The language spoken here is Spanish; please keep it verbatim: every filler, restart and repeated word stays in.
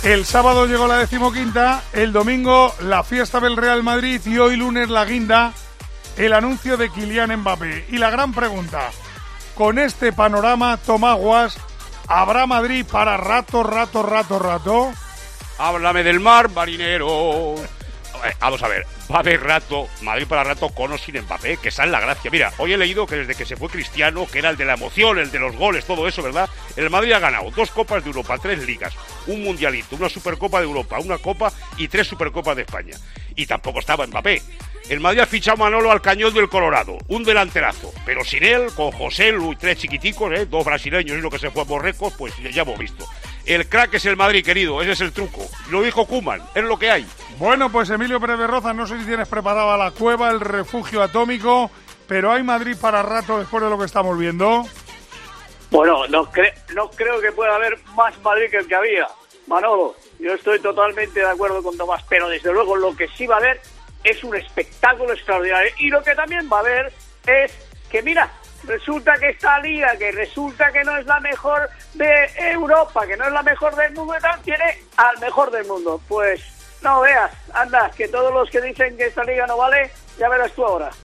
El sábado llegó la decimoquinta, el domingo la fiesta del Real Madrid y hoy lunes la guinda, el anuncio de Kylian Mbappé. Y la gran pregunta, con este panorama, Tomaguas, ¿habrá Madrid para rato, rato, rato, rato? Háblame del mar, marinero. Vamos a ver, va a haber rato, Madrid para rato con o sin Mbappé, que esa es la gracia. Mira, hoy he leído que desde que se fue Cristiano, que era el de la emoción, el de los goles, todo eso, ¿verdad? El Madrid ha ganado dos Copas de Europa, tres Ligas, un Mundialito, una Supercopa de Europa, una Copa y tres Supercopas de España. Y tampoco estaba Mbappé. El Madrid ha fichado Manolo al Cañón del Colorado, un delanterazo, pero sin él, con José Lu y tres chiquiticos, ¿eh? Dos brasileños y lo que se fue a Borrecos, pues ya hemos visto. El crack es el Madrid, querido, ese es el truco. Lo dijo Koeman, es lo que hay. Bueno, pues Emilio Pérez de Rozas, no sé si tienes preparada la cueva, el refugio atómico, pero ¿hay Madrid para rato después de lo que estamos viendo? Bueno, no, cre- no creo que pueda haber más Madrid que el que había, Manolo. Yo estoy totalmente de acuerdo con Tomás, pero desde luego lo que sí va a haber es un espectáculo extraordinario. Y lo que también va a haber es que, mira, resulta que esta liga, que resulta que no es la mejor de Europa, que no es la mejor del mundo y tal, tiene al mejor del mundo. Pues no veas, anda, que todos los que dicen que esta liga no vale, ya verás tú ahora.